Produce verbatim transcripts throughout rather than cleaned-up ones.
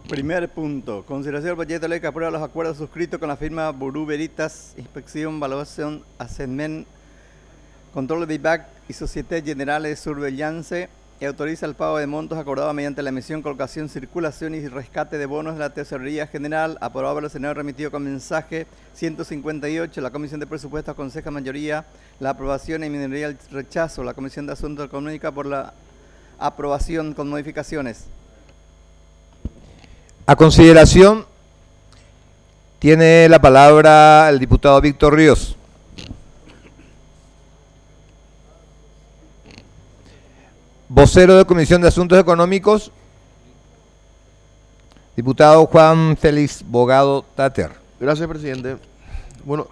Primer punto. Consideración del proyecto de ley que aprueba los acuerdos suscritos con la firma Burú Veritas, Inspección, Evaluación, Ascendment, Control de I V A C y Société Générale de Surveillance y autoriza el pago de montos acordados mediante la emisión, colocación, circulación y rescate de bonos de la Tesorería General, aprobado por el Senado, remitido con mensaje ciento cincuenta y ocho. La Comisión de Presupuestos aconseja mayoría la aprobación y minoría el rechazo. La Comisión de Asuntos Económicos por la aprobación con modificaciones. A consideración, tiene la palabra el diputado Víctor Ríos. Vocero de Comisión de Asuntos Económicos, diputado Juan Félix Bogado Tater. Gracias, presidente. Bueno,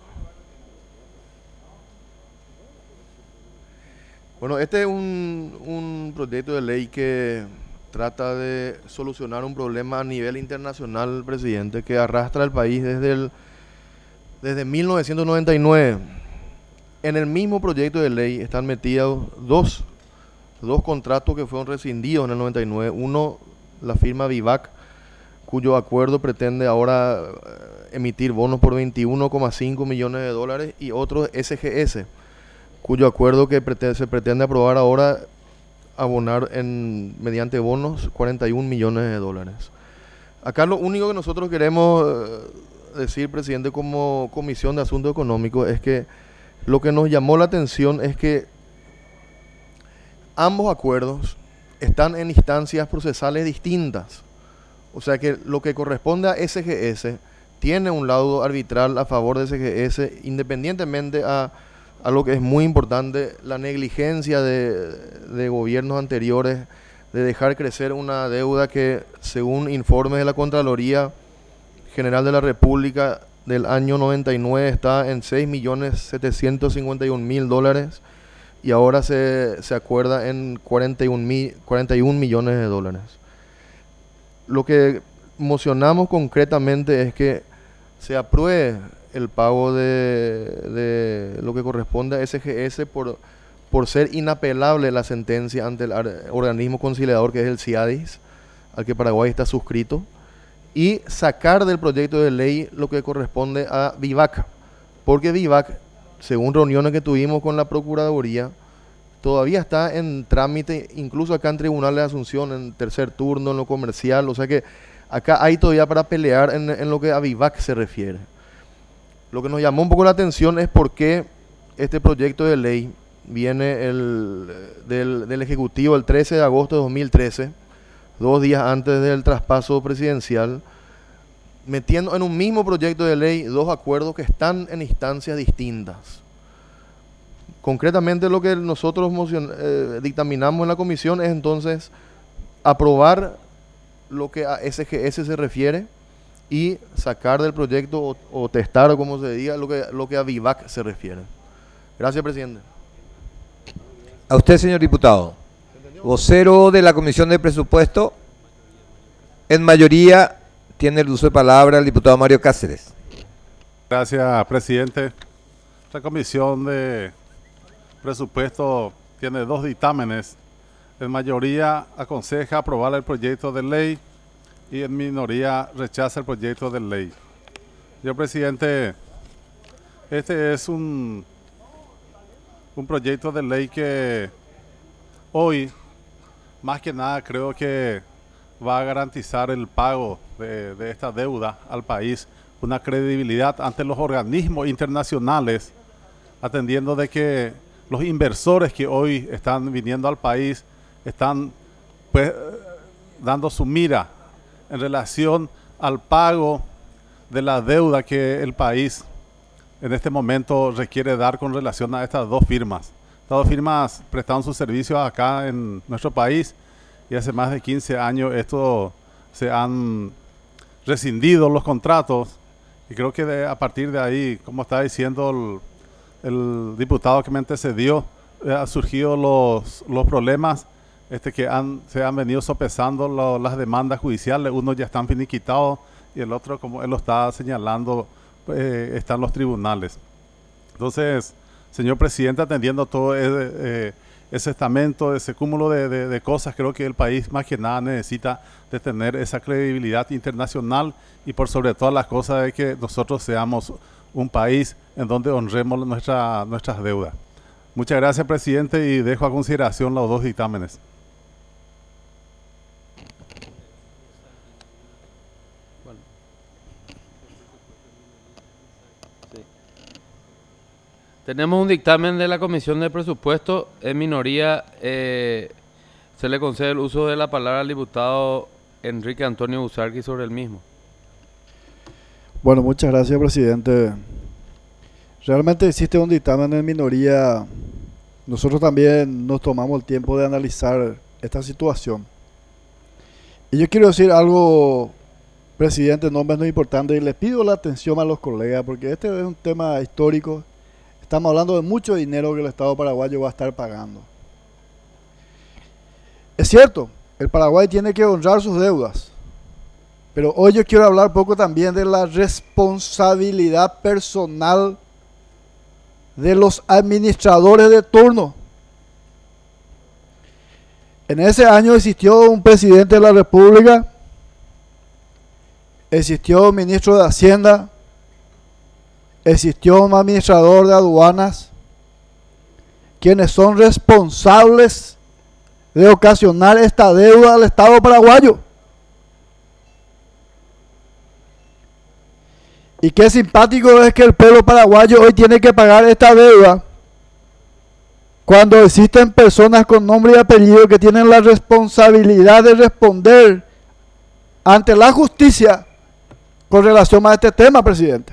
bueno este es un, un proyecto de ley que trata de solucionar un problema a nivel internacional, presidente, que arrastra al país desde, el, desde mil novecientos noventa y nueve. En el mismo proyecto de ley están metidos dos, dos contratos que fueron rescindidos en el noventa y nueve. Uno, la firma Vivac, cuyo acuerdo pretende ahora emitir bonos por veintiuno coma cinco millones de dólares, y otro, S G S, cuyo acuerdo que pretende, se pretende aprobar ahora, abonar en, mediante bonos cuarenta y un millones de dólares. Acá lo único que nosotros queremos decir, presidente, como Comisión de Asuntos Económicos, es que lo que nos llamó la atención es que ambos acuerdos están en instancias procesales distintas. O sea que lo que corresponde a S G S tiene un laudo arbitral a favor de S G S, independientemente a a lo que es muy importante, la negligencia de, de gobiernos anteriores de dejar crecer una deuda que, según informes de la Contraloría General de la República del año noventa y nueve, está en seis millones setecientos cincuenta y un mil dólares y ahora se, se acuerda en cuarenta y un millones de dólares. Lo que mocionamos concretamente es que se apruebe el pago de, de lo que corresponde a S G S por, por ser inapelable la sentencia ante el organismo conciliador, que es el CIADIS, al que Paraguay está suscrito, y sacar del proyecto de ley lo que corresponde a Vivac, porque Vivac, según reuniones que tuvimos con la Procuraduría, todavía está en trámite, incluso acá en Tribunal de Asunción, en tercer turno, en lo comercial. O sea que acá hay todavía para pelear en, en lo que a Vivac se refiere. Lo que nos llamó un poco la atención es por qué este proyecto de ley viene el, del, del Ejecutivo el trece de agosto de dos mil trece, dos días antes del traspaso presidencial, metiendo en un mismo proyecto de ley dos acuerdos que están en instancias distintas. Concretamente, lo que nosotros mocion, eh, dictaminamos en la comisión es entonces aprobar lo que a S G S se refiere y sacar del proyecto o, o testar, o como se diga, lo que, lo que a Vivac se refiere. Gracias, presidente. A usted, señor diputado. Vocero de la Comisión de Presupuesto, en mayoría tiene el uso de palabra el diputado Mario Cáceres. Gracias, presidente. La Comisión de Presupuesto tiene dos dictámenes. En mayoría aconseja aprobar el proyecto de ley y en minoría rechaza el proyecto de ley. Señor presidente, este es un, un proyecto de ley que hoy, más que nada, creo que va a garantizar el pago de, de esta deuda al país, una credibilidad ante los organismos internacionales, atendiendo de que los inversores que hoy están viniendo al país están pues dando su mira en relación al pago de la deuda que el país en este momento requiere dar con relación a estas dos firmas. Estas dos firmas prestaron sus servicios acá en nuestro país y hace más de quince años esto se han rescindido los contratos, y creo que de, a partir de ahí, como está diciendo el, el diputado que me antecedió, eh, han surgido los, los problemas este, que han, se han venido sopesando lo, las demandas judiciales. Uno ya están finiquitados y el otro, como él lo está señalando, eh, están los tribunales. Entonces, señor presidente, atendiendo todo eh, eh, ese estamento, ese cúmulo de, de, de cosas. Creo que el país más que nada necesita de tener esa credibilidad internacional y por sobre todas las cosas de que nosotros seamos un país en donde honremos nuestra, nuestras deudas. Muchas gracias, presidente, y dejo a consideración los dos dictámenes. Tenemos un dictamen de la Comisión de Presupuesto. En minoría eh, se le concede el uso de la palabra al diputado Enrique Antonio Busarqui sobre el mismo. Bueno, muchas gracias, presidente. Realmente existe un dictamen en minoría. Nosotros también nos tomamos el tiempo de analizar esta situación. Y yo quiero decir algo, presidente, no menos importante, y le pido la atención a los colegas, porque este es un tema histórico. Estamos hablando de mucho dinero que el Estado paraguayo va a estar pagando. Es cierto, el Paraguay tiene que honrar sus deudas, pero hoy yo quiero hablar un poco también de la responsabilidad personal de los administradores de turno. En ese año existió un presidente de la República, existió un ministro de Hacienda, existió un administrador de aduanas, quienes son responsables de ocasionar esta deuda al Estado paraguayo. Y qué simpático es que el pueblo paraguayo hoy tiene que pagar esta deuda cuando existen personas con nombre y apellido que tienen la responsabilidad de responder ante la justicia con relación a este tema, presidente.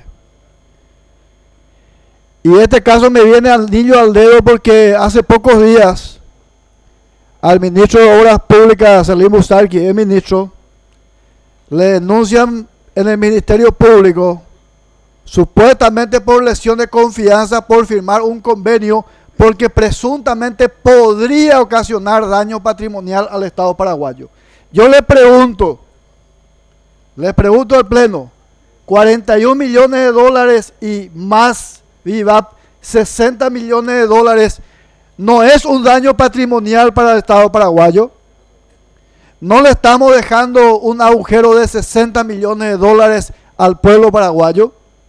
Y este caso me viene al niño al dedo porque hace pocos días al ministro de Obras Públicas, Salim Busarqui, el ministro, le denuncian en el Ministerio Público supuestamente por lesión de confianza por firmar un convenio porque presuntamente podría ocasionar daño patrimonial al Estado paraguayo. Yo le pregunto, le pregunto al Pleno, cuarenta y un millones de dólares y más V I V A P, sesenta millones de dólares, ¿no es un daño patrimonial para el Estado paraguayo? ¿No le estamos dejando un agujero de sesenta millones de dólares al pueblo paraguayo?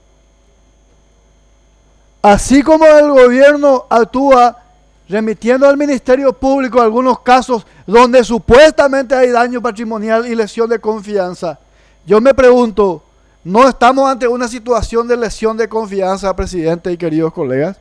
Así como el gobierno actúa remitiendo al Ministerio Público algunos casos donde supuestamente hay daño patrimonial y lesión de confianza, yo me pregunto, ¿no estamos ante una situación de lesión de confianza, presidente y queridos colegas?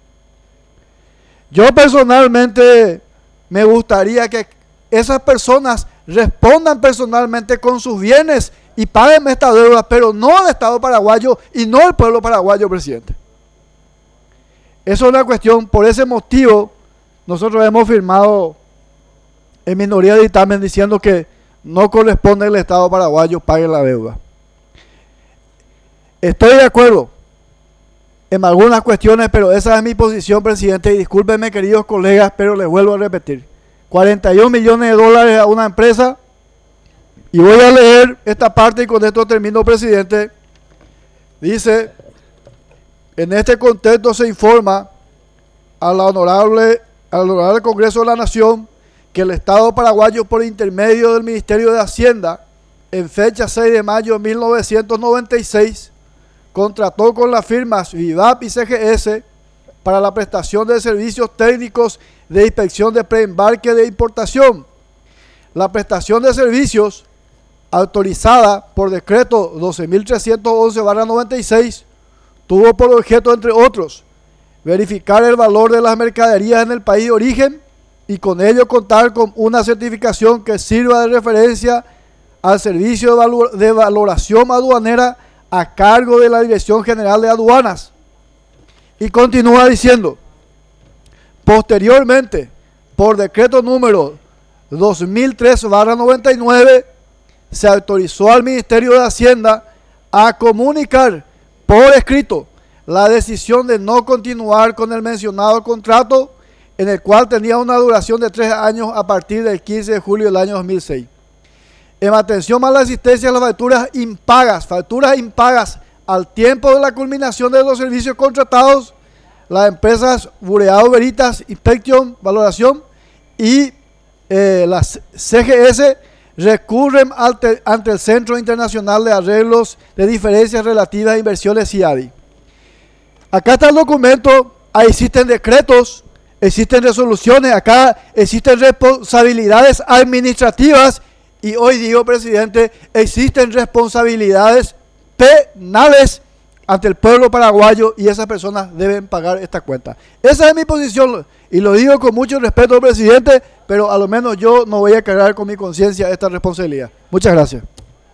Yo personalmente me gustaría que esas personas respondan personalmente con sus bienes y paguen esta deuda, pero no el Estado paraguayo y no el pueblo paraguayo, presidente. Eso es una cuestión, por ese motivo nosotros hemos firmado en minoría de dictamen diciendo que no corresponde al Estado paraguayo pague la deuda. Estoy de acuerdo en algunas cuestiones, pero esa es mi posición, presidente, y discúlpenme, queridos colegas, pero les vuelvo a repetir. cuarenta y un millones de dólares a una empresa, y voy a leer esta parte y con esto termino, presidente. Dice, en este contexto se informa a la honorable, al honorable Congreso de la Nación que el Estado paraguayo, por intermedio del Ministerio de Hacienda, en fecha seis de mayo de mil novecientos noventa y seis, contrató con las firmas V I V A P y C G S para la prestación de servicios técnicos de inspección de preembarque de importación. La prestación de servicios, autorizada por decreto doce mil trescientos once barra noventa y seis, tuvo por objeto, entre otros, verificar el valor de las mercaderías en el país de origen y con ello contar con una certificación que sirva de referencia al servicio de, valor, de valoración aduanera a cargo de la Dirección General de Aduanas. Y continúa diciendo, posteriormente, por decreto número dos mil tres barra noventa y nueve, se autorizó al Ministerio de Hacienda a comunicar por escrito la decisión de no continuar con el mencionado contrato, en el cual tenía una duración de tres años a partir del quince de julio del año dos mil seis. En atención a la existencia de las facturas impagas, facturas impagas al tiempo de la culminación de los servicios contratados, las empresas Bureau Veritas Inspection, Valoración y eh, las C G S recurren ante, ante el Centro Internacional de Arreglos de Diferencias Relativas a Inversiones C I A D I. Acá está el documento, ahí existen decretos, existen resoluciones, acá existen responsabilidades administrativas y hoy digo, presidente, existen responsabilidades penales ante el pueblo paraguayo y esas personas deben pagar esta cuenta. Esa es mi posición y lo digo con mucho respeto, presidente, pero a lo menos yo no voy a cargar con mi conciencia esta responsabilidad. Muchas gracias.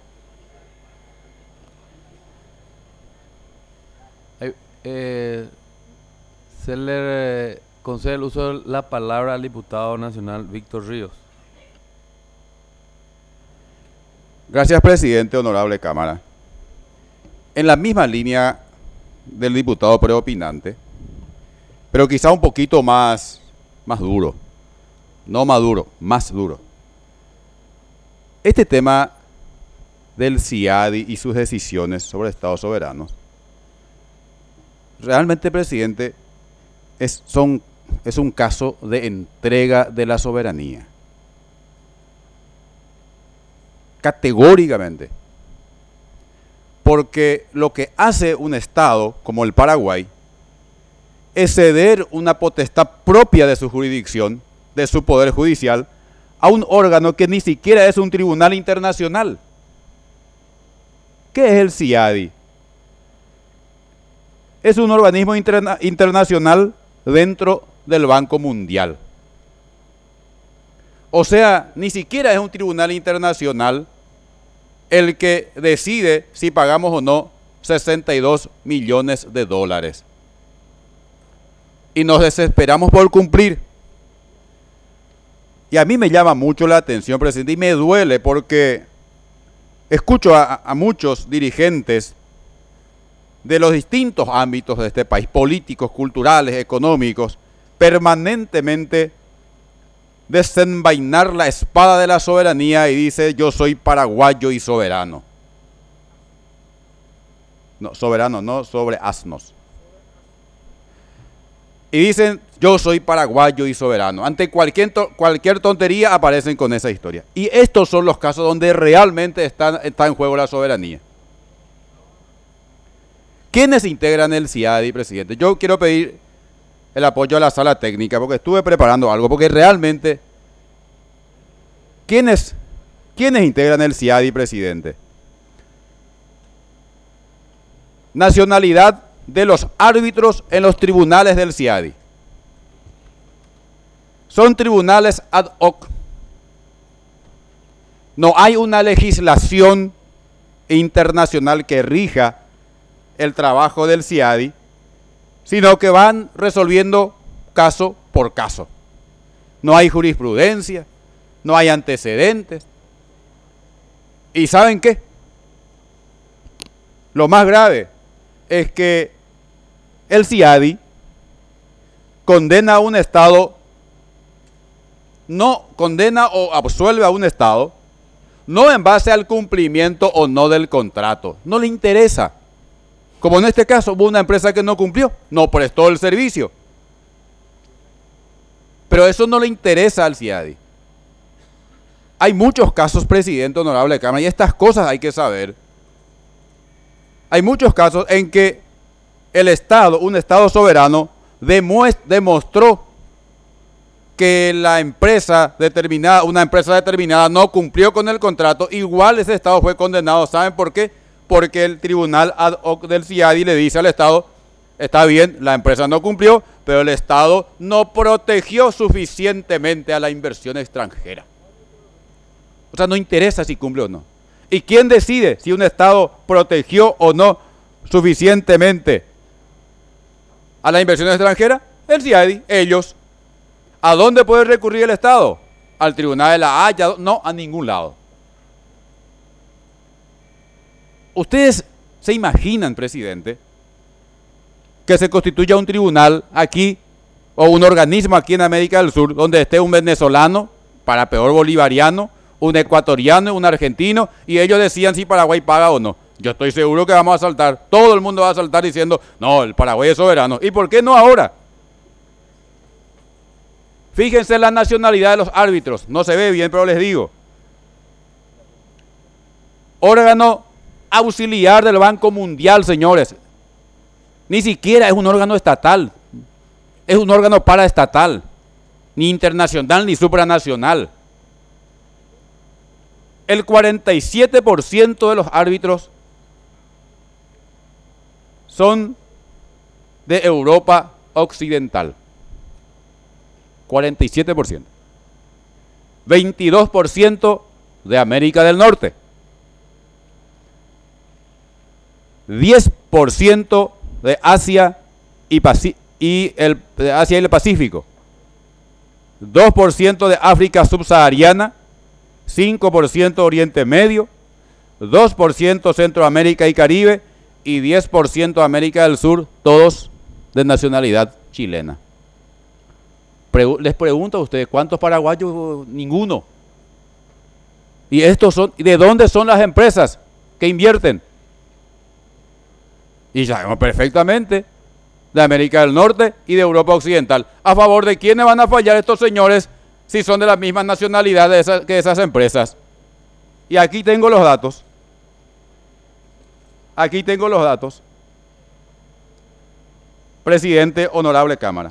Eh, se le concede el uso de la palabra al diputado nacional Víctor Ríos. Gracias, presidente, honorable Cámara. En la misma línea del diputado preopinante, pero quizá un poquito más, más duro, no maduro, más duro. Este tema del C I A D I y sus decisiones sobre estados soberanos, realmente, presidente, es, son, es un caso de entrega de la soberanía. Categóricamente. Porque lo que hace un Estado como el Paraguay es ceder una potestad propia de su jurisdicción, de su poder judicial, a un órgano que ni siquiera es un tribunal internacional. ¿Qué es el C I A D I? Es un organismo interna internacional dentro del Banco Mundial. O sea, ni siquiera es un tribunal internacional el que decide si pagamos o no sesenta y dos millones de dólares. Y nos desesperamos por cumplir. Y a mí me llama mucho la atención, presidente, y me duele porque escucho a, a muchos dirigentes de los distintos ámbitos de este país, políticos, culturales, económicos, permanentemente desenvainar la espada de la soberanía y dice: yo soy paraguayo y soberano. No, soberano, no sobre asnos. Y dicen: yo soy paraguayo y soberano. Ante cualquier, to cualquier tontería aparecen con esa historia. Y estos son los casos donde realmente está, está en juego la soberanía. ¿Quiénes integran el C I A D I, presidente? Yo quiero pedir el apoyo a la sala técnica porque estuve preparando algo, porque realmente, ¿quiénes, quiénes integran el C I A D I, presidente? Nacionalidad de los árbitros en los tribunales del C I A D I. Son tribunales ad hoc. No hay una legislación internacional que rija el trabajo del C I A D I, sino que van resolviendo caso por caso. No hay jurisprudencia, no hay antecedentes. ¿Y saben qué? Lo más grave es que el C I A D I condena a un Estado, no condena o absuelve a un Estado, no en base al cumplimiento o no del contrato, no le interesa. Como en este caso hubo una empresa que no cumplió, no prestó el servicio. Pero eso no le interesa al C I A D I. Hay muchos casos, presidente, honorable Cámara, y estas cosas hay que saber. Hay muchos casos en que el Estado, un Estado soberano, demostró que la empresa determinada, una empresa determinada no cumplió con el contrato, igual ese Estado fue condenado. ¿Saben por qué? Porque el tribunal ad hoc del C I A D I le dice al Estado: está bien, la empresa no cumplió, pero el Estado no protegió suficientemente a la inversión extranjera. O sea, no interesa si cumple o no. ¿Y quién decide si un Estado protegió o no suficientemente a la inversión extranjera? El C I A D I, ellos. ¿A dónde puede recurrir el Estado? ¿Al Tribunal de la Haya? No, a ningún lado. ¿Ustedes se imaginan, presidente, que se constituya un tribunal aquí o un organismo aquí en América del Sur donde esté un venezolano, para peor bolivariano, un ecuatoriano, un argentino, y ellos decían si Paraguay paga o no? Yo estoy seguro que vamos a saltar, todo el mundo va a saltar diciendo, no, el Paraguay es soberano. ¿Y por qué no ahora? Fíjense en la nacionalidad de los árbitros, no se ve bien, pero les digo. Órgano auxiliar del Banco Mundial, señores. Ni siquiera es un órgano estatal, es un órgano paraestatal, ni internacional ni supranacional. El cuarenta y siete por ciento de los árbitros son de Europa Occidental. cuarenta y siete por ciento. veintidós por ciento de América del Norte. diez por ciento de Asia y, Paci- y el, de Asia y el Pacífico. dos por ciento de África subsahariana. cinco por ciento Oriente Medio. dos por ciento Centroamérica y Caribe. Y diez por ciento América del Sur, todos de nacionalidad chilena. Pregu- les pregunto a ustedes, ¿cuántos paraguayos? Ninguno. ¿Y estos son, de dónde son las empresas que invierten? Y sabemos perfectamente, de América del Norte y de Europa Occidental. ¿A favor de quiénes van a fallar estos señores si son de la misma nacionalidad de esas, que esas empresas? Y aquí tengo los datos. Aquí tengo los datos. Presidente, honorable Cámara.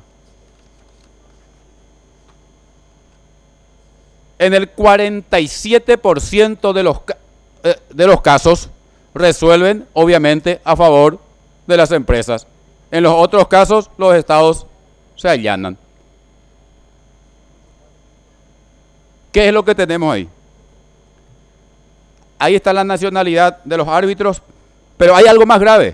En el cuarenta y siete por ciento de los, eh, de los casos resuelven, obviamente, a favor de las empresas. En los otros casos, los estados se allanan. ¿Qué es lo que tenemos ahí? Ahí está la nacionalidad de los árbitros, pero hay algo más grave.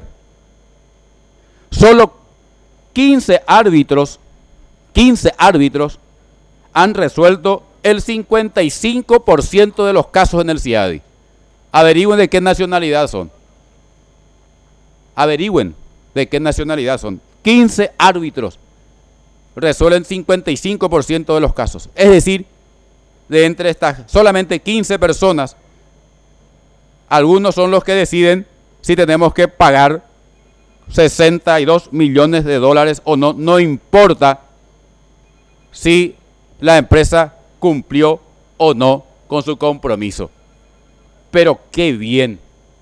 Solo quince árbitros, quince árbitros han resuelto el cincuenta y cinco por ciento de los casos en el CIADI. Averigüen de qué nacionalidad son. Averigüen de qué nacionalidad son. quince árbitros resuelven cincuenta y cinco por ciento de los casos. Es decir, de entre estas solamente quince personas, algunos son los que deciden si tenemos que pagar sesenta y dos millones de dólares o no. No importa si la empresa cumplió o no con su compromiso. Pero qué bien.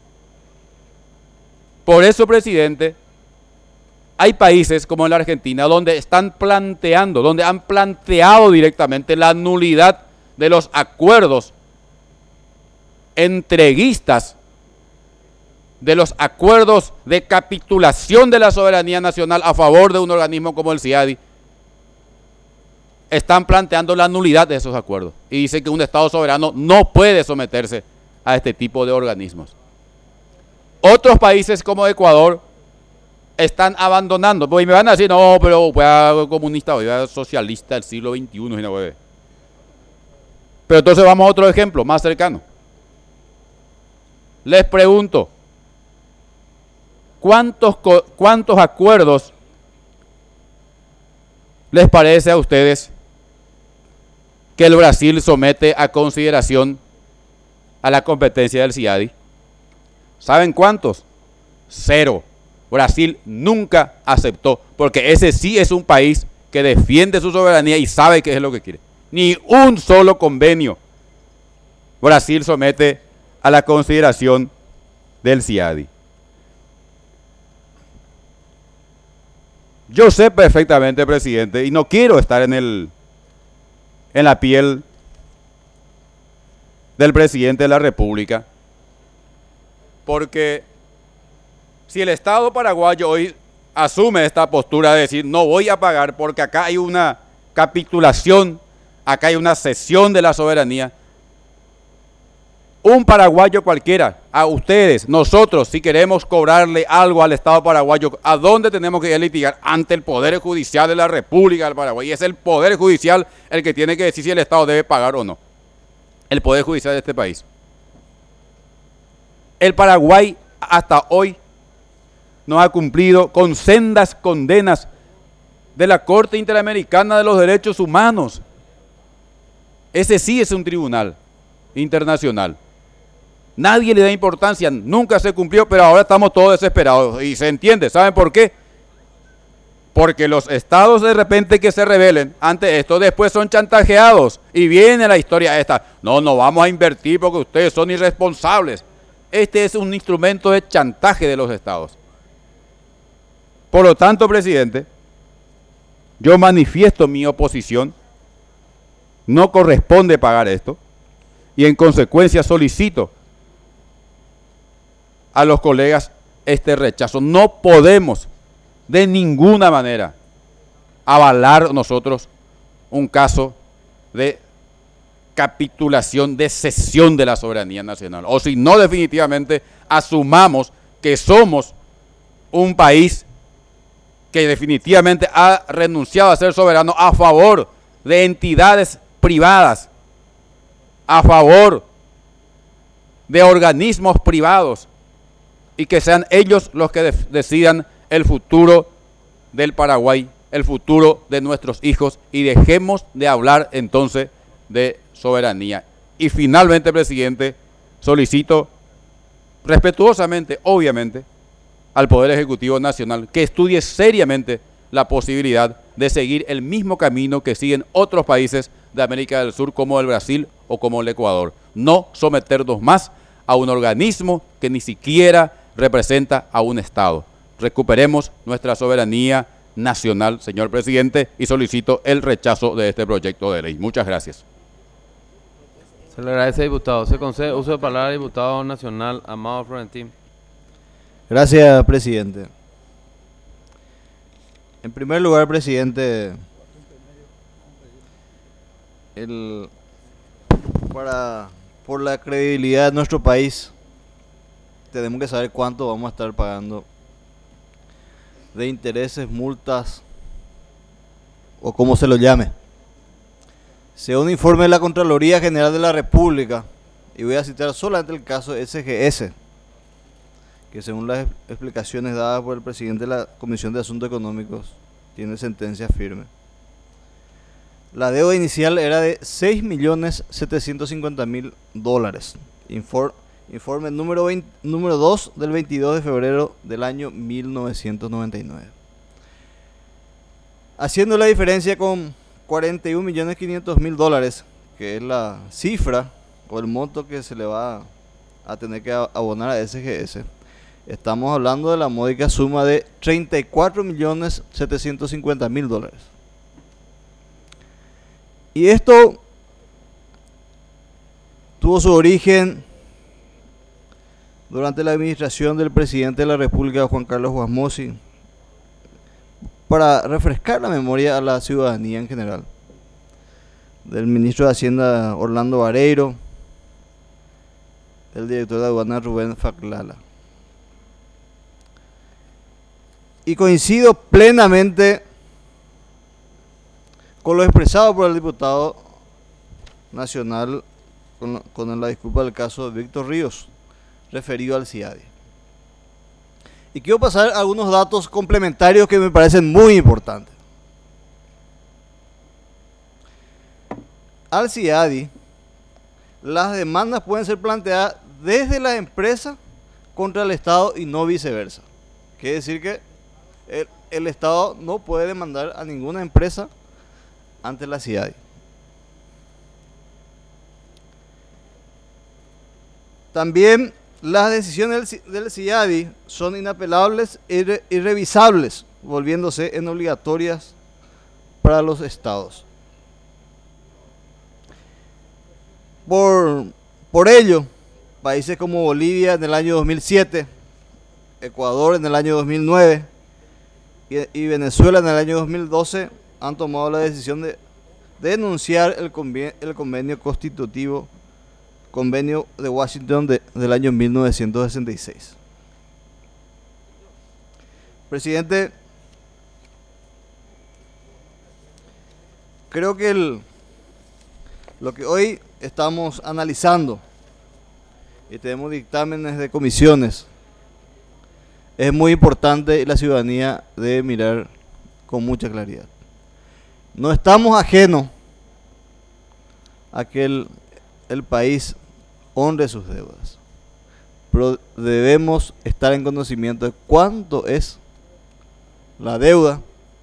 Por eso, presidente, hay países como en la Argentina donde están planteando, donde han planteado directamente la nulidad de los acuerdos entreguistas, de los acuerdos de capitulación de la soberanía nacional a favor de un organismo como el CIADI. Están planteando la nulidad de esos acuerdos y dicen que un Estado soberano no puede someterse a este tipo de organismos. Otros países como Ecuador están abandonando, pues me van a decir, no, pero fue comunista, fue socialista del siglo veintiuno. Pero entonces vamos a otro ejemplo más cercano. Les pregunto, ¿cuántos, cuántos acuerdos les parece a ustedes que el Brasil somete a consideración a la competencia del CIADI? ¿Saben cuántos? Cero. Brasil nunca aceptó, porque ese sí es un país que defiende su soberanía y sabe qué es lo que quiere. Ni un solo convenio Brasil somete a la consideración del CIADI. Yo sé perfectamente, presidente, y no quiero estar en el en la piel del presidente de la República, porque si el Estado paraguayo hoy asume esta postura de decir no voy a pagar porque acá hay una capitulación, acá hay una cesión de la soberanía, un paraguayo cualquiera, a ustedes, nosotros, si queremos cobrarle algo al Estado paraguayo, ¿a dónde tenemos que ir a litigar? Ante el Poder Judicial de la República del Paraguay. Y es el Poder Judicial el que tiene que decir si el Estado debe pagar o no. El Poder Judicial de este país. El Paraguay hasta hoy no ha cumplido con sendas condenas de la Corte Interamericana de los Derechos Humanos. Ese sí es un tribunal internacional. Nadie le da importancia, nunca se cumplió, pero ahora estamos todos desesperados. Y se entiende, ¿saben por qué? Porque los estados de repente que se rebelen ante esto, después son chantajeados. Y viene la historia esta, no, no vamos a invertir porque ustedes son irresponsables. Este es un instrumento de chantaje de los estados. Por lo tanto, presidente, yo manifiesto mi oposición. No corresponde pagar esto. Y en consecuencia solicito a los colegas este rechazo. No podemos de ninguna manera avalar nosotros un caso de capitulación, de cesión de la soberanía nacional. O si no, definitivamente asumamos que somos un país que definitivamente ha renunciado a ser soberano a favor de entidades privadas, a favor de organismos privados, y que sean ellos los que decidan el futuro del Paraguay, el futuro de nuestros hijos, y dejemos de hablar entonces de soberanía. Y finalmente, presidente, solicito respetuosamente, obviamente, al Poder Ejecutivo Nacional que estudie seriamente la posibilidad de seguir el mismo camino que siguen otros países de América del Sur, como el Brasil o como el Ecuador. No someternos más a un organismo que ni siquiera representa a un Estado. Recuperemos nuestra soberanía nacional, señor presidente, y solicito el rechazo de este proyecto de ley. Muchas gracias. Se le agradece, diputado. Se concede uso de palabra al diputado nacional Amado Florentín. Gracias, presidente. En primer lugar, presidente, el, para, por la credibilidad de nuestro país, tenemos que saber cuánto vamos a estar pagando de intereses, multas o como se lo llame. Según un informe de la Contraloría General de la República, y voy a citar solamente el caso S G S, que según las explicaciones dadas por el presidente de la Comisión de Asuntos Económicos, tiene sentencia firme. La deuda inicial era de seis millones setecientos cincuenta mil dólares. Infor, informe número, veinte, número dos del veintidós de febrero del año mil novecientos noventa y nueve. Haciendo la diferencia con cuarenta y un millones quinientos mil dólares, que es la cifra o el monto que se le va a tener que abonar a S G S, estamos hablando de la módica suma de treinta y cuatro millones setecientos cincuenta mil dólares. Y esto tuvo su origen durante la administración del presidente de la República, Juan Carlos Guasmosi, para refrescar la memoria a la ciudadanía en general, del ministro de Hacienda Orlando Vareiro, del director de aduana Rubén Faclala. Y coincido plenamente con lo expresado por el diputado nacional con, con la disculpa del caso de Víctor Ríos, referido al CIADI. Y quiero pasar algunos datos complementarios que me parecen muy importantes. Al CIADI, las demandas pueden ser planteadas desde la empresa contra el Estado y no viceversa. Quiere decir que el, el Estado no puede demandar a ninguna empresa ante la CIADI. También las decisiones del, del CIADI son inapelables e irre, irrevisables, volviéndose en obligatorias para los estados. Por, por ello, países como Bolivia en el año dos mil siete, Ecuador en el año dos mil nueve y, y Venezuela en el año dos mil doce han tomado la decisión de, de denunciar el convenio, el convenio constitutivo, convenio de Washington de, del año mil novecientos sesenta y seis. Presidente, creo que el, lo que hoy estamos analizando y tenemos dictámenes de comisiones es muy importante y la ciudadanía debe mirar con mucha claridad. No estamos ajenos a que el, el país honre sus deudas. pero debemos estar en conocimiento de cuánto es la deuda,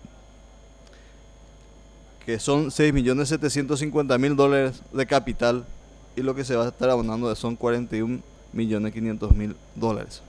que son seis millones setecientos cincuenta mil dólares de capital, y lo que se va a estar abonando son cuarenta y un millones quinientos mil dólares.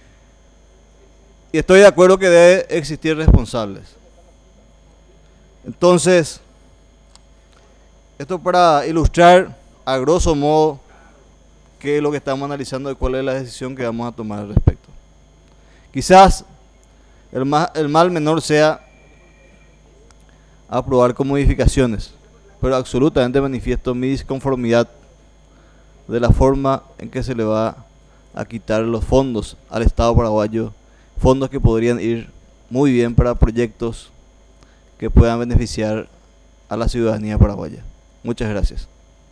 Y estoy de acuerdo que debe existir responsables. Entonces, esto para ilustrar a grosso modo qué es lo que estamos analizando y cuál es la decisión que vamos a tomar al respecto. Quizás el, más, el mal menor sea aprobar con modificaciones, pero absolutamente manifiesto mi disconformidad de la forma en que se le va a quitar los fondos al Estado paraguayo, fondos que podrían ir muy bien para proyectos que puedan beneficiar a la ciudadanía paraguaya. Muchas gracias.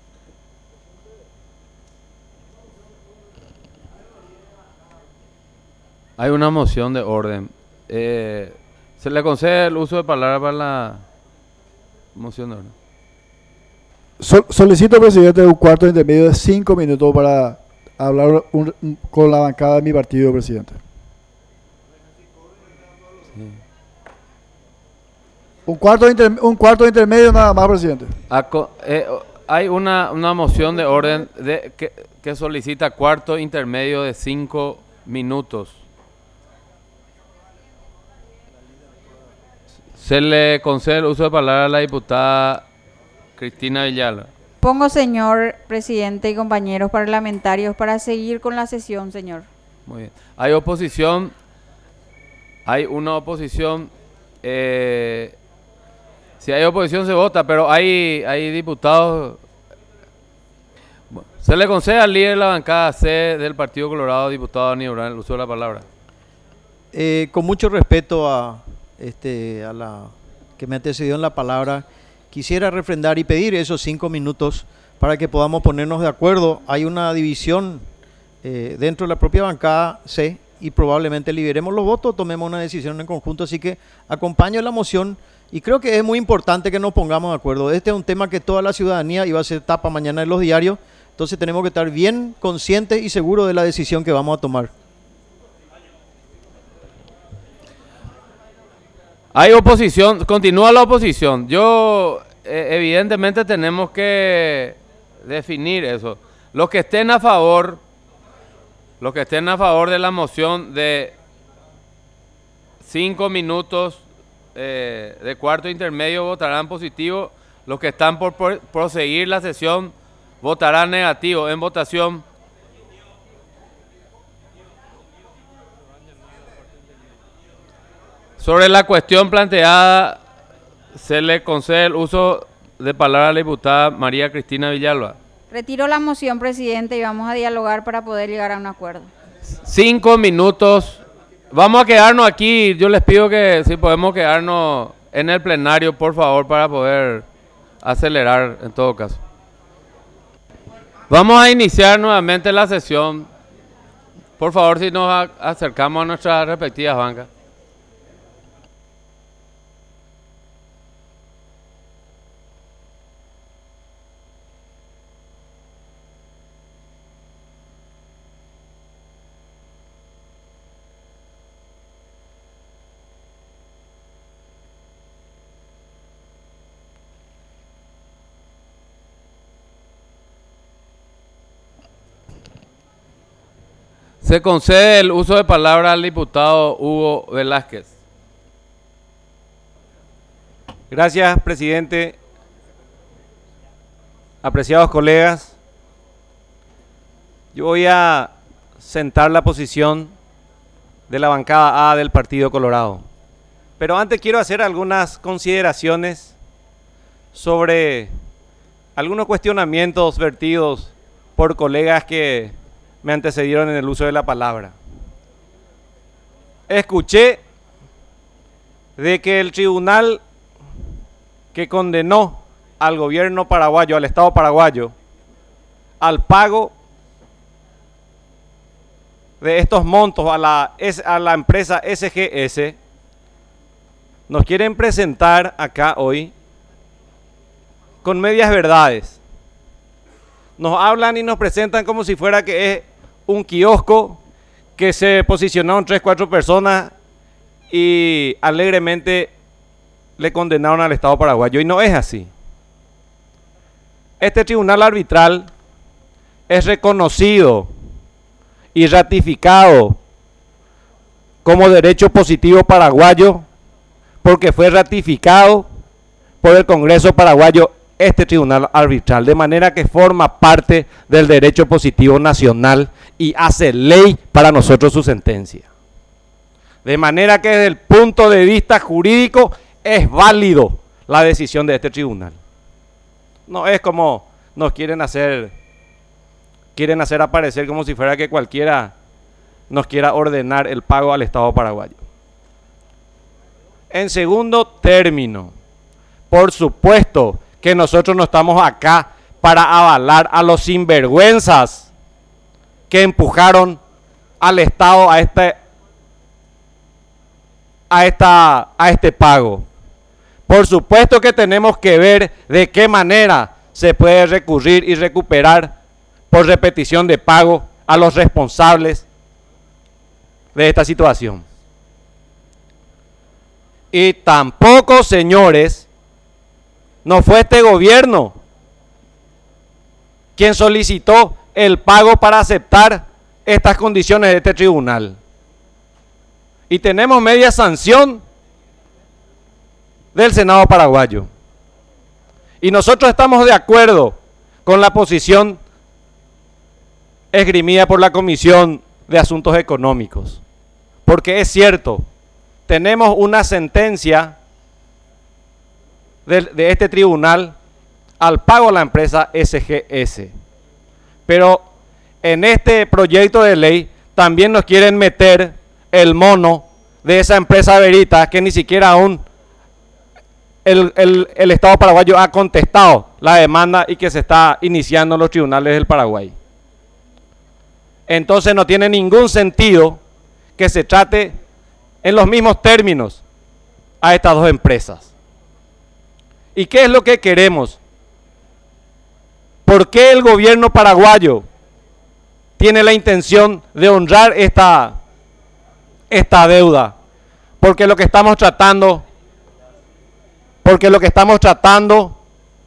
Hay una moción de orden. Eh, ¿Se le concede el uso de palabra para la moción de orden? Sol- solicito, presidente, un cuarto intermedio de cinco minutos para hablar un- un- con la bancada de mi partido, presidente. Un cuarto, de inter- un cuarto de intermedio nada más, presidente. Aco- eh, o- hay una, una moción de orden de, que, que solicita cuarto intermedio de cinco minutos. Se le concede el uso de palabra a la diputada Cristina Villalba. Pongo, señor presidente y compañeros parlamentarios, para seguir con la sesión, señor. Muy bien. Hay oposición. Hay una oposición. Eh, si hay oposición se vota, pero hay, hay diputados. Bueno, se le concede al líder de la bancada C del Partido Colorado, diputado Aníbal Urán, el uso de la palabra. Eh, con mucho respeto a, este, a la que me antecedió en la palabra, quisiera refrendar y pedir esos cinco minutos para que podamos ponernos de acuerdo. Hay una división eh, dentro de la propia bancada C y probablemente liberemos los votos, tomemos una decisión en conjunto, así que acompaño la moción y creo que es muy importante que nos pongamos de acuerdo. Este es un tema que toda la ciudadanía iba a ser tapa mañana en los diarios, entonces tenemos que estar bien conscientes y seguros de la decisión que vamos a tomar. Hay oposición, continúa la oposición. Yo, eh, evidentemente tenemos que definir eso. Los que estén a favor, los que estén a favor de la moción de cinco minutos eh, de cuarto intermedio votarán positivo. Los que están por, por proseguir la sesión votarán negativo. En votación. Sobre la cuestión planteada, se le concede el uso de palabra a la diputada María Cristina Villalba. Retiro la moción, presidente, y vamos a dialogar para poder llegar a un acuerdo. Cinco minutos. Vamos a quedarnos aquí. Yo les pido que si podemos quedarnos en el plenario, por favor, para poder acelerar en todo caso. Vamos a iniciar nuevamente la sesión. Por favor, si nos a- acercamos a nuestras respectivas bancas. Se concede el uso de palabra al diputado Hugo Velázquez. Gracias, presidente. Apreciados colegas, yo voy a sentar la posición de la bancada A del Partido Colorado. Pero antes quiero hacer algunas consideraciones sobre algunos cuestionamientos vertidos por colegas que me antecedieron en el uso de la palabra. Escuché de que el tribunal que condenó al gobierno paraguayo, al Estado paraguayo, al pago de estos montos a la, a la empresa S G S, nos quieren presentar acá hoy con medias verdades. Nos hablan y nos presentan como si fuera que es un kiosco que se posicionaron tres, cuatro personas y alegremente le condenaron al Estado paraguayo. Y no es así. Este tribunal arbitral es reconocido y ratificado como derecho positivo paraguayo porque fue ratificado por el Congreso paraguayo este tribunal arbitral, de manera que forma parte del derecho positivo nacional y hace ley para nosotros su sentencia. De manera que desde el punto de vista jurídico es válido la decisión de este tribunal. No es como nos quieren hacer, quieren hacer aparecer como si fuera que cualquiera nos quiera ordenar el pago al Estado paraguayo. En segundo término, por supuesto que nosotros no estamos acá para avalar a los sinvergüenzas que empujaron al Estado a este, a esta, a este pago. Por supuesto que tenemos que ver de qué manera se puede recurrir y recuperar por repetición de pago a los responsables de esta situación. Y tampoco, señores, no fue este gobierno quien solicitó el pago para aceptar estas condiciones de este tribunal. Y tenemos media sanción del Senado paraguayo. Y nosotros estamos de acuerdo con la posición esgrimida por la Comisión de Asuntos Económicos. Porque es cierto, tenemos una sentencia de, de este tribunal al pago a la empresa S G S. Pero en este proyecto de ley también nos quieren meter el mono de esa empresa Veritas que ni siquiera aún el, el, el Estado paraguayo ha contestado la demanda y que se está iniciando en los tribunales del Paraguay. Entonces no tiene ningún sentido que se trate en los mismos términos a estas dos empresas. ¿Y qué es lo que queremos? ¿Por qué el gobierno paraguayo tiene la intención de honrar esta, esta deuda? Porque lo que estamos tratando, porque lo que estamos tratando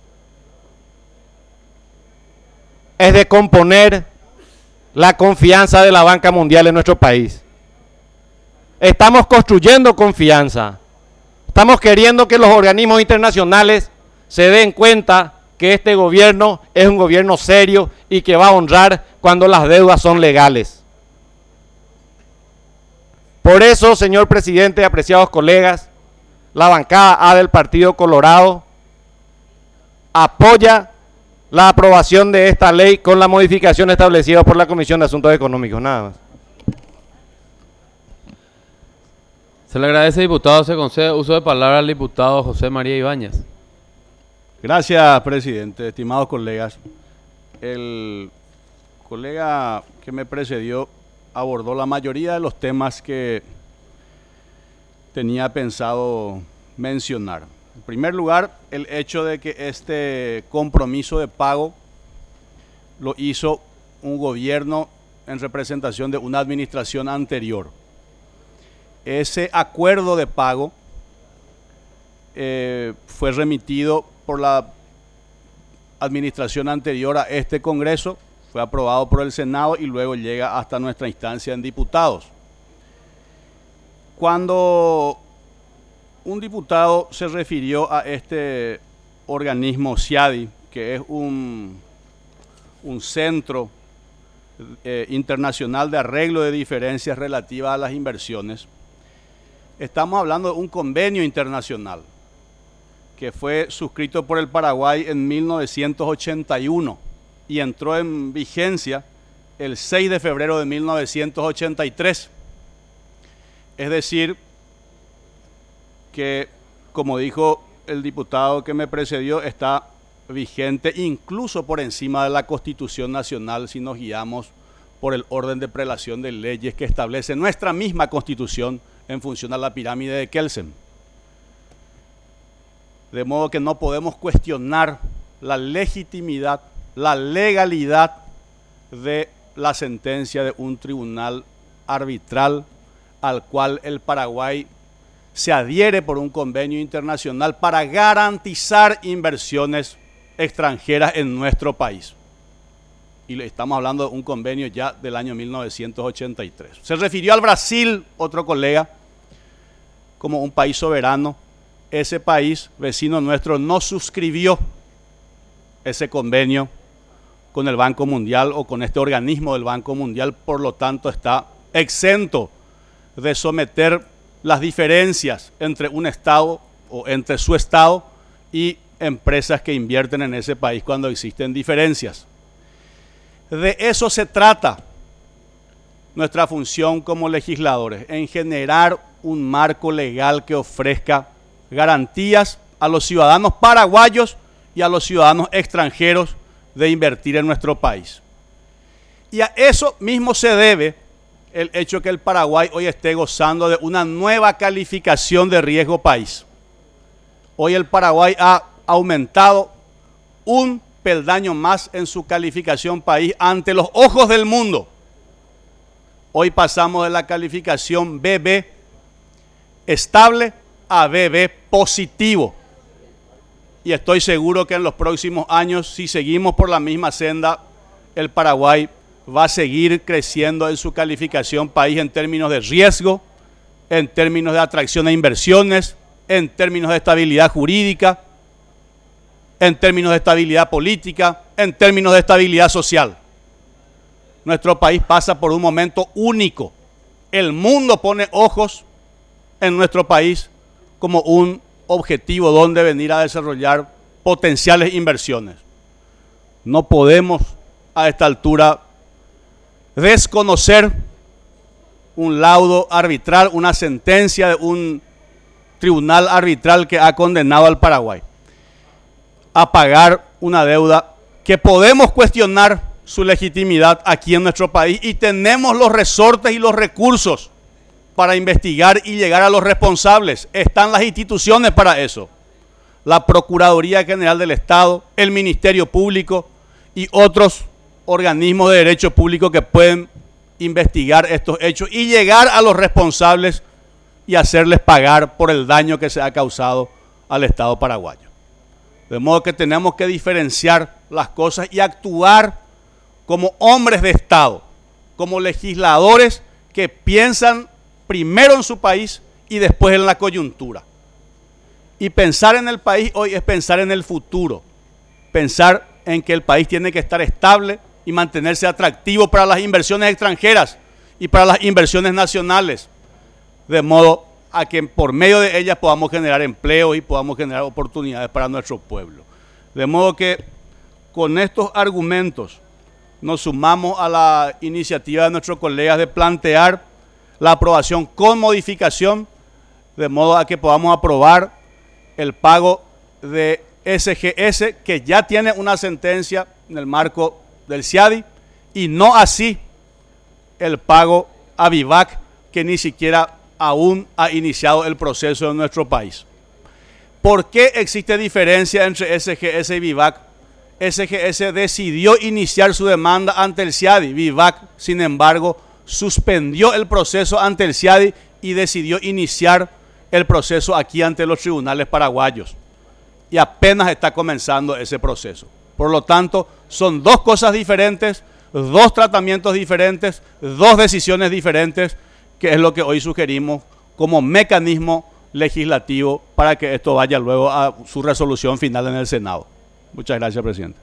es de componer la confianza de la banca mundial en nuestro país. Estamos construyendo confianza. Estamos queriendo que los organismos internacionales se den cuenta que este gobierno es un gobierno serio y que va a honrar cuando las deudas son legales. Por eso, señor presidente, apreciados colegas, la bancada A del Partido Colorado apoya la aprobación de esta ley con la modificación establecida por la Comisión de Asuntos Económicos. Nada más. Se le agradece, diputado. Se concede uso de palabra al diputado José María Ibáñez. Gracias, presidente. Estimados colegas, el colega que me precedió abordó la mayoría de los temas que tenía pensado mencionar. En primer lugar, el hecho de que este compromiso de pago lo hizo un gobierno en representación de una administración anterior. Ese acuerdo de pago eh, fue remitido por la administración anterior a este Congreso, fue aprobado por el Senado y luego llega hasta nuestra instancia en diputados. Cuando un diputado se refirió a este organismo CIADI, que es un, un centro eh, internacional de arreglo de diferencias relativas a las inversiones, estamos hablando de un convenio internacional que fue suscrito por el Paraguay en mil novecientos ochenta y uno y entró en vigencia el seis de febrero de mil novecientos ochenta y tres. Es decir, que, como dijo el diputado que me precedió, está vigente incluso por encima de la Constitución Nacional si nos guiamos por el orden de prelación de leyes que establece nuestra misma Constitución en función a la pirámide de Kelsen. De modo que no podemos cuestionar la legitimidad, la legalidad de la sentencia de un tribunal arbitral al cual el Paraguay se adhiere por un convenio internacional para garantizar inversiones extranjeras en nuestro país. Y le estamos hablando de un convenio ya del año mil novecientos ochenta y tres. Se refirió al Brasil, otro colega, como un país soberano. Ese país, vecino nuestro, no suscribió ese convenio con el Banco Mundial o con este organismo del Banco Mundial, por lo tanto está exento de someter las diferencias entre un Estado o entre su Estado y empresas que invierten en ese país cuando existen diferencias. De eso se trata nuestra función como legisladores, en generar un marco legal que ofrezca garantías a los ciudadanos paraguayos y a los ciudadanos extranjeros de invertir en nuestro país. Y a eso mismo se debe el hecho que el Paraguay hoy esté gozando de una nueva calificación de riesgo país. Hoy el Paraguay ha aumentado un peldaño más en su calificación país ante los ojos del mundo. Hoy pasamos de la calificación B B estable a B B positivo. Y estoy seguro que en los próximos años, si seguimos por la misma senda, el Paraguay va a seguir creciendo en su calificación país en términos de riesgo, en términos de atracción a inversiones, en términos de estabilidad jurídica, en términos de estabilidad política, en términos de estabilidad social. Nuestro país pasa por un momento único. El mundo pone ojos en nuestro país como un objetivo donde venir a desarrollar potenciales inversiones. No podemos a esta altura desconocer un laudo arbitral, una sentencia de un tribunal arbitral que ha condenado al Paraguay a pagar una deuda que podemos cuestionar su legitimidad aquí en nuestro país y tenemos los resortes y los recursos para investigar y llegar a los responsables. Están las instituciones para eso. La Procuraduría General del Estado, el Ministerio Público y otros organismos de derecho público que pueden investigar estos hechos y llegar a los responsables y hacerles pagar por el daño que se ha causado al Estado paraguayo. De modo que tenemos que diferenciar las cosas y actuar como hombres de Estado, como legisladores que piensan primero en su país y después en la coyuntura. Y pensar en el país hoy es pensar en el futuro, pensar en que el país tiene que estar estable y mantenerse atractivo para las inversiones extranjeras y para las inversiones nacionales, de modo a que por medio de ellas podamos generar empleo y podamos generar oportunidades para nuestro pueblo. De modo que con estos argumentos nos sumamos a la iniciativa de nuestros colegas de plantear la aprobación con modificación, de modo a que podamos aprobar el pago de S G S, que ya tiene una sentencia en el marco del CIADI, y no así el pago a Vivac, que ni siquiera aún ha iniciado el proceso en nuestro país. ¿Por qué existe diferencia entre S G S y Vivac? S G S decidió iniciar su demanda ante el CIADI. Vivac, sin embargo, suspendió el proceso ante el CIADI y decidió iniciar el proceso aquí ante los tribunales paraguayos. Y apenas está comenzando ese proceso. Por lo tanto, son dos cosas diferentes, dos tratamientos diferentes, dos decisiones diferentes, que es lo que hoy sugerimos como mecanismo legislativo para que esto vaya luego a su resolución final en el Senado. Muchas gracias, presidente.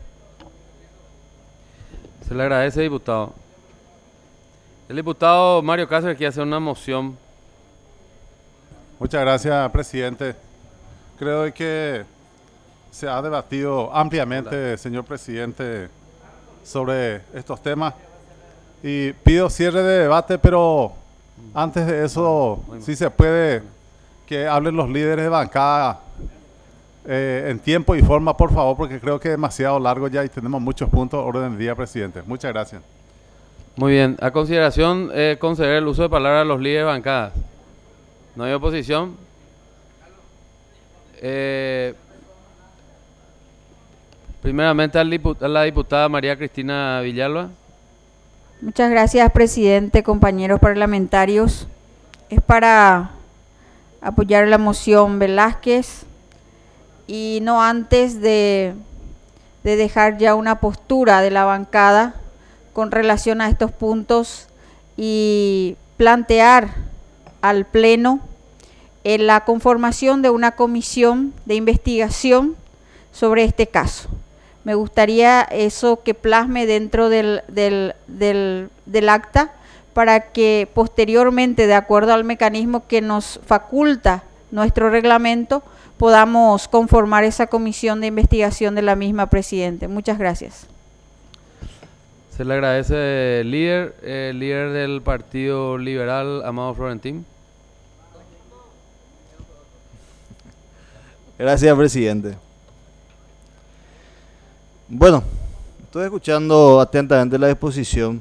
Se le agradece, diputado. El diputado Mario Cáceres quiere hacer una moción. Muchas gracias, presidente. Creo que se ha debatido ampliamente, señor presidente, sobre estos temas. Y pido cierre de debate, pero antes de eso, si se puede que hablen los líderes de bancada eh, en tiempo y forma, por favor, porque creo que es demasiado largo ya y tenemos muchos puntos de orden del día, presidente. Muchas gracias. Muy bien. A consideración, eh, conceder el uso de palabra a los líderes de bancadas. ¿No hay oposición? Eh, primeramente al diput- a la diputada María Cristina Villalba. Muchas gracias, presidente, compañeros parlamentarios. Es para apoyar la moción Velázquez y no antes de, de dejar ya una postura de la bancada con relación a estos puntos y plantear al Pleno en la conformación de una comisión de investigación sobre este caso. Me gustaría eso que plasme dentro del, del, del, del acta para que posteriormente, de acuerdo al mecanismo que nos faculta nuestro reglamento, podamos conformar esa comisión de investigación de la misma, presidente. Muchas gracias. Se le agradece, líder, eh, líder del Partido Liberal, Amado Florentín. Gracias, presidente. Bueno, estoy escuchando atentamente la exposición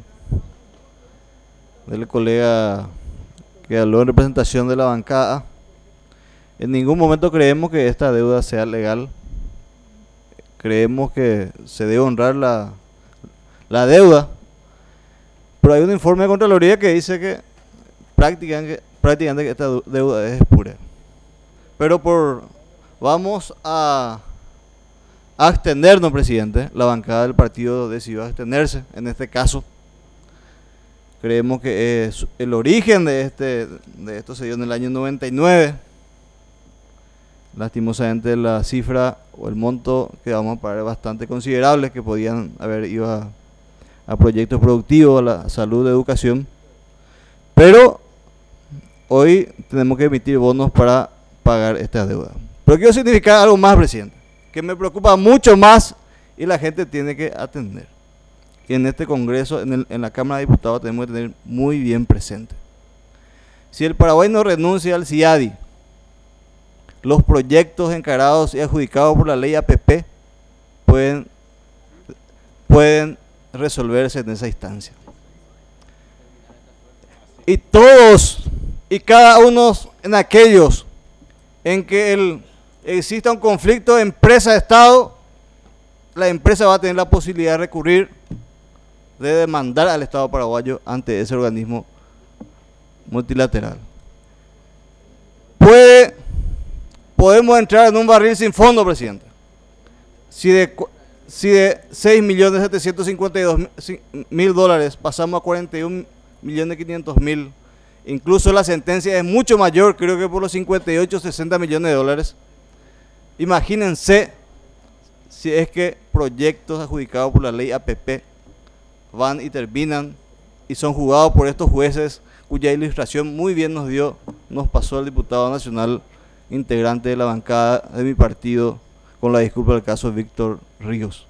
del colega que habló en representación de la bancada. En ningún momento creemos que esta deuda sea legal. Creemos que se debe honrar la, la deuda. Pero hay un informe de Contraloría que dice que prácticamente, prácticamente esta deuda es pura. Pero por vamos a... a abstenernos, presidente. La bancada del partido decidió abstenerse en este caso. Creemos que es el origen de este de esto se dio en el año noventa y nueve. Lastimosamente la cifra o el monto que vamos a pagar es bastante considerable, que podían haber ido a, a proyectos productivos, a la salud, educación. Pero hoy tenemos que emitir bonos para pagar esta deuda. Pero quiero significar algo más, presidente, que me preocupa mucho más y la gente tiene que atender. Y en este Congreso, en, el, en la Cámara de Diputados, tenemos que tener muy bien presente. Si el Paraguay no renuncia al CIADI, los proyectos encarados y adjudicados por la ley A P P pueden, pueden resolverse en esa instancia. Y todos y cada uno en aquellos en que el exista un conflicto de empresa-estado, la empresa va a tener la posibilidad de recurrir, de demandar al Estado paraguayo ante ese organismo multilateral. Puede, podemos entrar en un barril sin fondo, presidente. Si de, si de seis millones setecientos cincuenta y dos mil dólares pasamos a cuarenta y un millones quinientos mil, incluso la sentencia es mucho mayor, creo que por los cincuenta y ocho, sesenta millones de dólares. Imagínense si es que proyectos adjudicados por la ley A P P van y terminan y son juzgados por estos jueces cuya ilustración muy bien nos dio, nos pasó el diputado nacional integrante de la bancada de mi partido, con la disculpa del caso Víctor Ríos.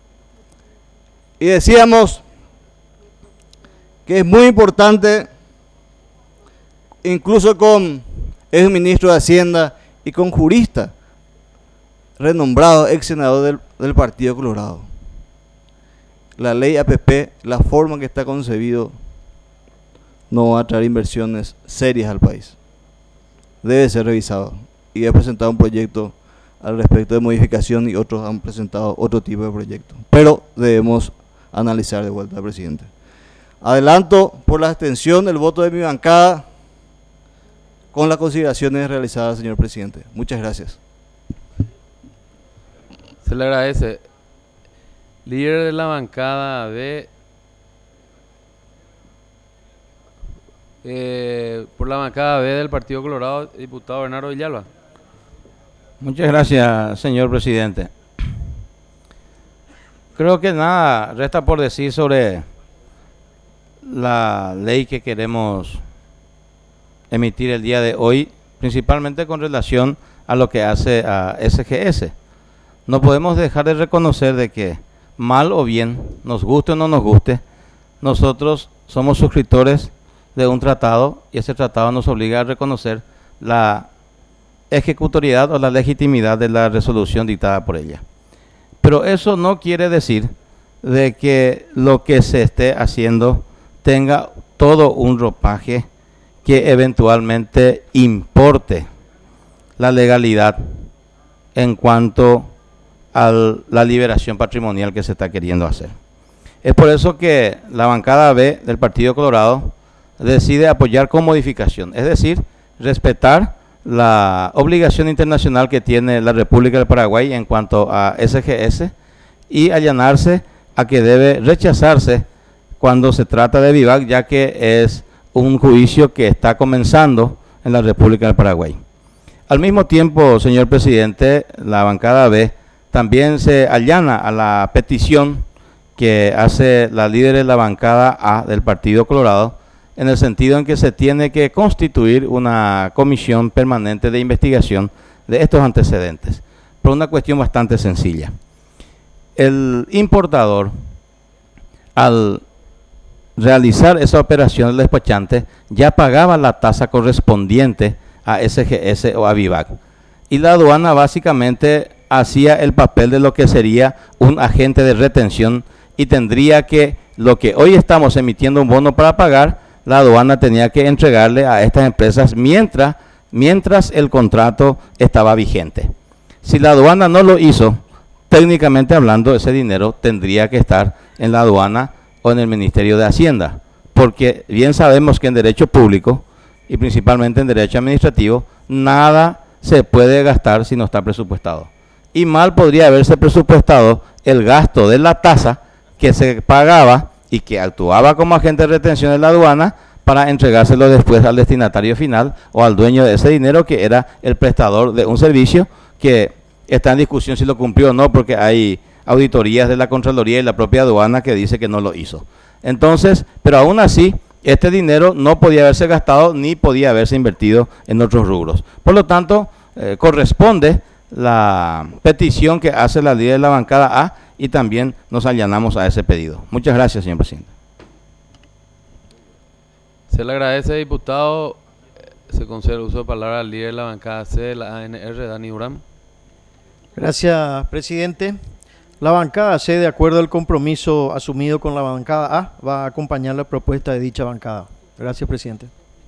Y decíamos que es muy importante, incluso con el ministro de Hacienda y con juristas renombrado, ex senador del, del Partido Colorado. La ley A P P, la forma en que está concebido, no va a traer inversiones serias al país. Debe ser revisado. Y he presentado un proyecto al respecto de modificación y otros han presentado otro tipo de proyecto. Pero debemos analizar de vuelta, presidente. Adelanto por la extensión del voto de mi bancada con las consideraciones realizadas, señor presidente. Muchas gracias. Se le agradece. Líder de la bancada B, eh, por la bancada B del Partido Colorado, diputado Bernardo Villalba. Muchas gracias, señor presidente. Creo que nada resta por decir sobre la ley que queremos emitir el día de hoy, principalmente con relación a lo que hace a S G S. No podemos dejar de reconocer de que, mal o bien, nos guste o no nos guste, nosotros somos suscriptores de un tratado y ese tratado nos obliga a reconocer la ejecutoriedad o la legitimidad de la resolución dictada por ella. Pero eso no quiere decir de que lo que se esté haciendo tenga todo un ropaje que eventualmente importe la legalidad en cuanto a la liberación patrimonial que se está queriendo hacer. Es por eso que la bancada B del Partido Colorado decide apoyar con modificación, es decir, respetar la obligación internacional que tiene la República del Paraguay en cuanto a S G S y allanarse a que debe rechazarse cuando se trata de Vivac, ya que es un juicio que está comenzando en la República del Paraguay. Al mismo tiempo, señor presidente, la bancada B también se allana a la petición que hace la líder de la bancada A del Partido Colorado, en el sentido en que se tiene que constituir una comisión permanente de investigación de estos antecedentes, por una cuestión bastante sencilla. El importador, al realizar esa operación, el despachante ya pagaba la tasa correspondiente a S G S o a Vivac, y la aduana básicamente hacía el papel de lo que sería un agente de retención, y tendría que, lo que hoy estamos emitiendo un bono para pagar, la aduana tenía que entregarle a estas empresas mientras, mientras el contrato estaba vigente. Si la aduana no lo hizo, técnicamente hablando, ese dinero tendría que estar en la aduana o en el Ministerio de Hacienda, porque bien sabemos que en derecho público y principalmente en derecho administrativo, nada se puede gastar si no está presupuestado. Y mal podría haberse presupuestado el gasto de la tasa que se pagaba y que actuaba como agente de retención de la aduana para entregárselo después al destinatario final o al dueño de ese dinero, que era el prestador de un servicio que está en discusión si lo cumplió o no, porque hay auditorías de la Contraloría y la propia aduana que dice que no lo hizo. Entonces, pero aún así, este dinero no podía haberse gastado ni podía haberse invertido en otros rubros. Por lo tanto, eh, corresponde la petición que hace la líder de la bancada A y también nos allanamos a ese pedido. Muchas gracias, señor presidente. Se le agradece, diputado. Se concede el uso de palabra al líder de la bancada C de la A N R, Dani Durán. Gracias, presidente. La bancada C, de acuerdo al compromiso asumido con la bancada A, va a acompañar la propuesta de dicha bancada. Gracias, presidente.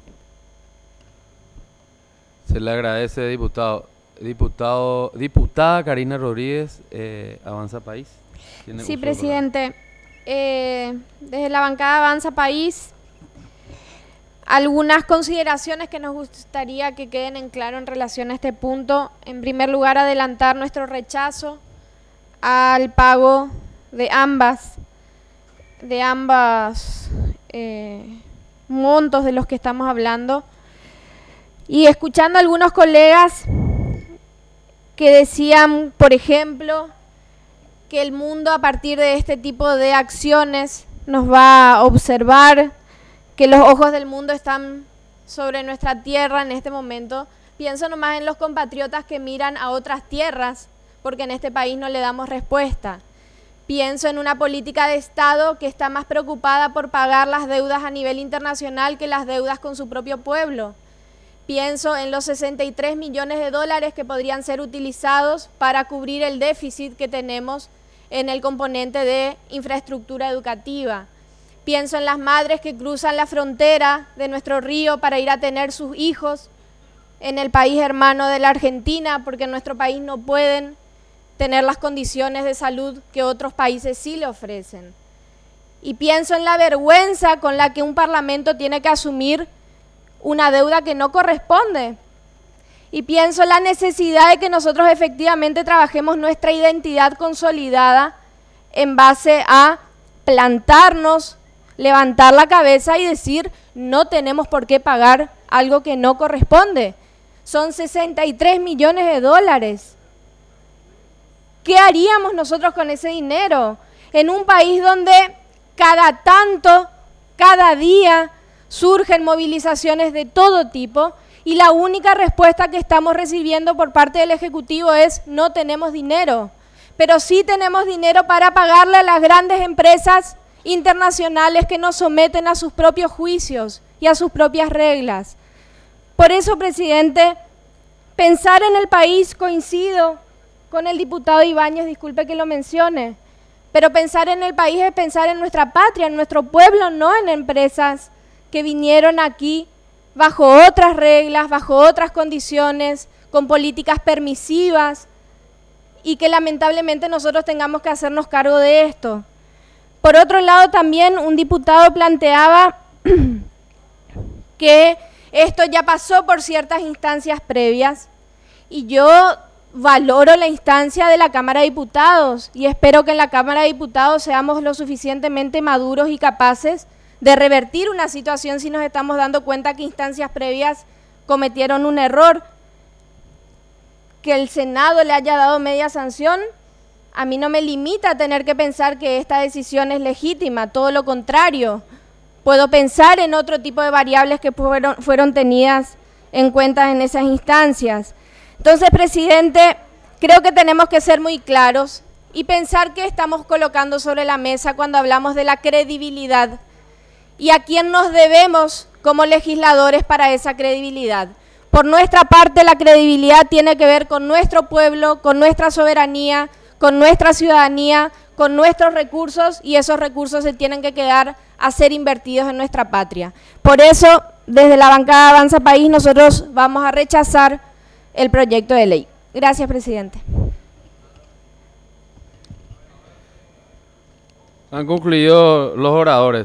Se le agradece, diputado. Diputado, diputada Karina Rodríguez, eh, Avanza País. Sí, presidente. Eh, desde la bancada Avanza País, algunas consideraciones que nos gustaría que queden en claro en relación a este punto. En primer lugar, adelantar nuestro rechazo al pago de ambas, de ambas eh, montos de los que estamos hablando. Y escuchando a algunos colegas que decían, por ejemplo, que el mundo a partir de este tipo de acciones nos va a observar, que los ojos del mundo están sobre nuestra tierra en este momento. Pienso nomás en los compatriotas que miran a otras tierras, porque en este país no le damos respuesta. Pienso en una política de Estado que está más preocupada por pagar las deudas a nivel internacional que las deudas con su propio pueblo. Pienso en los sesenta y tres millones de dólares que podrían ser utilizados para cubrir el déficit que tenemos en el componente de infraestructura educativa. Pienso en las madres que cruzan la frontera de nuestro río para ir a tener sus hijos en el país hermano de la Argentina, porque en nuestro país no pueden tener las condiciones de salud que otros países sí le ofrecen. Y pienso en la vergüenza con la que un parlamento tiene que asumir una deuda que no corresponde. Y pienso en la necesidad de que nosotros efectivamente trabajemos nuestra identidad consolidada en base a plantarnos, levantar la cabeza y decir, no tenemos por qué pagar algo que no corresponde. Son sesenta y tres millones de dólares. ¿Qué haríamos nosotros con ese dinero? En un país donde cada tanto, cada día, surgen movilizaciones de todo tipo y la única respuesta que estamos recibiendo por parte del Ejecutivo es no tenemos dinero, pero sí tenemos dinero para pagarle a las grandes empresas internacionales que nos someten a sus propios juicios y a sus propias reglas. Por eso, presidente, pensar en el país, coincido con el diputado Ibáñez, disculpe que lo mencione, pero pensar en el país es pensar en nuestra patria, en nuestro pueblo, no en empresas que vinieron aquí bajo otras reglas, bajo otras condiciones, con políticas permisivas y que lamentablemente nosotros tengamos que hacernos cargo de esto. Por otro lado, también un diputado planteaba que esto ya pasó por ciertas instancias previas y yo valoro la instancia de la Cámara de Diputados y espero que en la Cámara de Diputados seamos lo suficientemente maduros y capaces de revertir una situación si nos estamos dando cuenta que instancias previas cometieron un error. Que el Senado le haya dado media sanción, a mí no me limita a tener que pensar que esta decisión es legítima, todo lo contrario. Puedo pensar en otro tipo de variables que fueron, fueron tenidas en cuenta en esas instancias. Entonces, presidente, creo que tenemos que ser muy claros y pensar qué estamos colocando sobre la mesa cuando hablamos de la credibilidad y a quién nos debemos como legisladores para esa credibilidad. Por nuestra parte, la credibilidad tiene que ver con nuestro pueblo, con nuestra soberanía, con nuestra ciudadanía, con nuestros recursos y esos recursos se tienen que quedar a ser invertidos en nuestra patria. Por eso, desde la bancada Avanza País, nosotros vamos a rechazar el proyecto de ley. Gracias, presidente. Han concluido los oradores.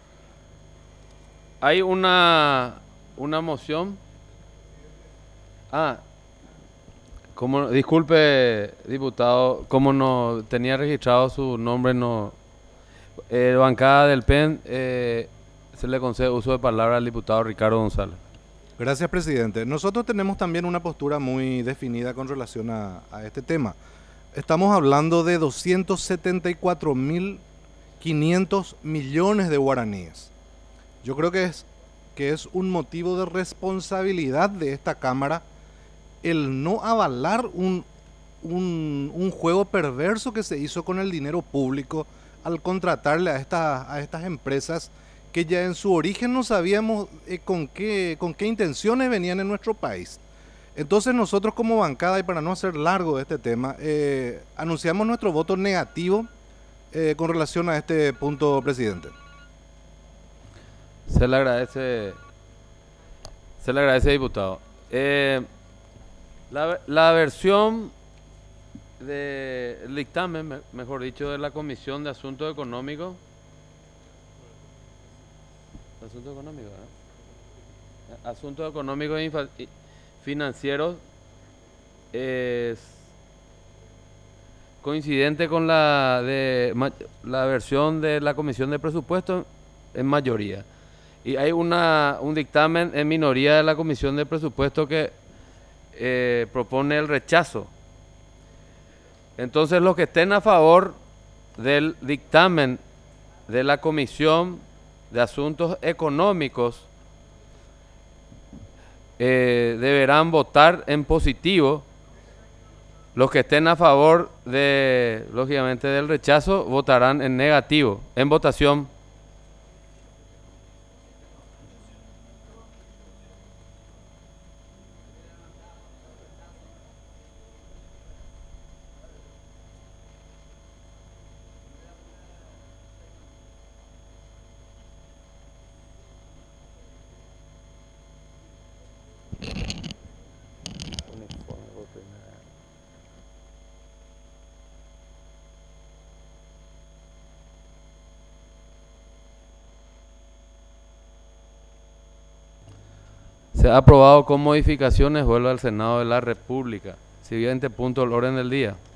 Hay una, una moción. Ah, como, disculpe, diputado, como no tenía registrado su nombre, no. Eh, bancada del P E N, eh, se le concede uso de palabra al diputado Ricardo González. Gracias, presidente. Nosotros tenemos también una postura muy definida con relación a, a este tema. Estamos hablando de doscientos setenta y cuatro mil quinientos millones de guaraníes. Yo creo que es, que es un motivo de responsabilidad de esta Cámara el no avalar un, un, un juego perverso que se hizo con el dinero público al contratarle a, esta, a estas empresas que ya en su origen no sabíamos eh, con, qué, con qué intenciones venían en nuestro país. Entonces nosotros como bancada, y para no hacer largo este tema, eh, anunciamos nuestro voto negativo eh, con relación a este punto, presidente. Se le agradece, se le agradece, diputado. Eh, la, la versión del dictamen, me, mejor dicho, de la Comisión de Asuntos Económicos, Asuntos Económicos, ¿eh? Asuntos Económicos y Financieros es coincidente con la de la versión de la Comisión de Presupuestos en mayoría. Y hay una un dictamen en minoría de la Comisión de Presupuestos que eh, propone el rechazo. Entonces, los que estén a favor del dictamen de la Comisión de Asuntos Económicos eh, deberán votar en positivo. Los que estén a favor de, lógicamente, del rechazo votarán en negativo. En votación. Se ha aprobado con modificaciones, vuelve al Senado de la República. Siguiente punto del orden del día.